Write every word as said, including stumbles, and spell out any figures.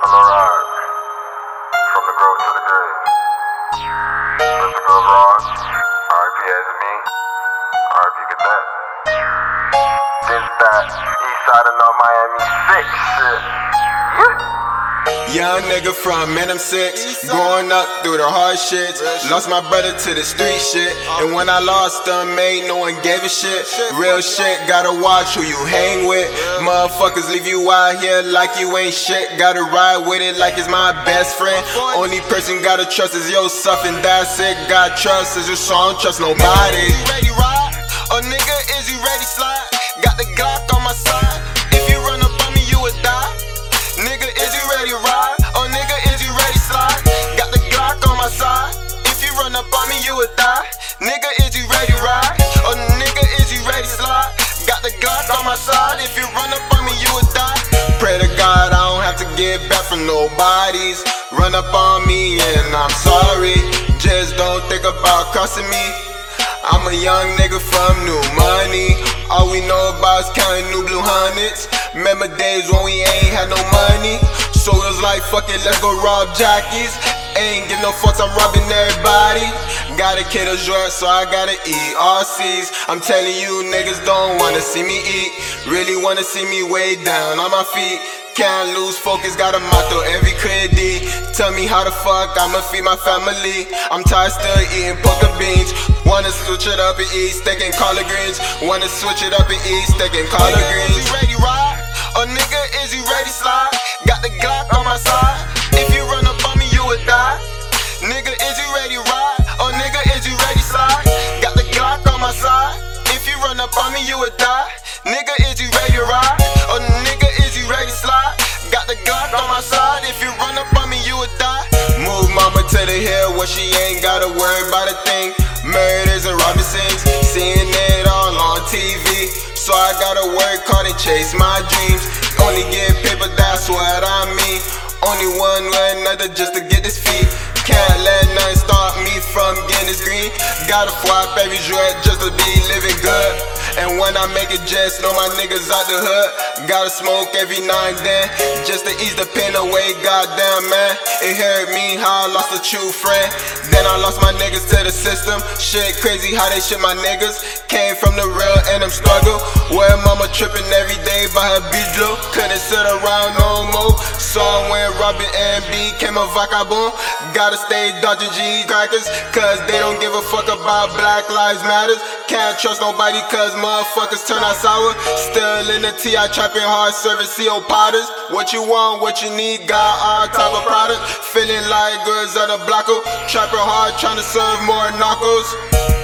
Mirage, from the grove to the grave. Physical abroad, R I P as me, R I P Cadet. This that east side of North Miami six shit. Yeah. Young nigga from Man, I'm six, growing up through the hard shits. Lost my brother to the street shit, and when I lost him, mate, no one gave a shit. Real shit, gotta watch who you hang with. Motherfuckers leave you out here like you ain't shit. Gotta ride with it like it's my best friend. Only person gotta trust is yourself, and that's it. Got trust is your song, trust nobody. Is you ready ride? Oh nigga, is you ready slide? Got the Glock on my side. If you run up on me, you would die. Nigga, is you ready ride? Oh nigga, is you ready slide? Got the Glock on my side. If you run up on me, you would die. Nigga, is you ready ride? Oh nigga, is you ready slide? Got the Glock on my side. If you run up on me, you would die. Pray to God I don't have to get back from nobody's. Run up on me and I'm sorry. Just don't think about crossing me. I'm a young nigga from New Money. All we know about is counting new blue hundreds. Remember days when we ain't had no money, so it was like fuck it, let's go rob jockeys. Ain't give no fucks, I'm robbing everybody. Gotta kid a joint, so I gotta eat R Cs. I'm telling you niggas don't wanna see me eat. Really wanna see me way down on my feet. Can't lose focus, got a motto every credit. Tell me how the fuck I'ma feed my family. I'm tired still eating poker beans. Wanna switch it up and eat steak and collard greens. Wanna switch it up and eat steak and collard greens. Is you ready ride? Oh nigga, is you ready slide? Got the Glock on my side. If you run up on me, you would die. Nigga, is you ready ride? Oh nigga, is you ready slide? Got the Glock on my side. If you run up on me, you would die. Nigga, is you ready ride? Oh nigga, is you ready slide? Got the Glock on my side. If you run up on me, you would die. Move mama to the hill where she ain't gotta worry about a thing. Murders and Robinsons, seeing it all on T V. So I gotta work hard and chase my dreams. Only get paper, that's what I mean. Only one way or another just to get this feet. Can't let nothing stop me from getting this green. Gotta flop every joint just to be living good. And when I make it, just know my niggas out the hood. Gotta smoke every now and then just to ease the pain away, goddamn man. It hurt me how I lost a true friend. Then I lost my niggas to the system. Shit crazy how they shit my niggas. Came from the real and I'm struggle. Where mama tripping every day by her bijou. Couldn't sit around no more. So I went robbing and became a vagabond. Gotta stay dodging G crackers, cause they don't give a fuck about Black Lives Matters. Can't trust nobody cause motherfuckers turn out sour. Still in the T I trapping hard service C O Potters. What you want, what you need, got all type of product. Feeling like goods of the blocker. Trapping hard trying to serve more knuckles.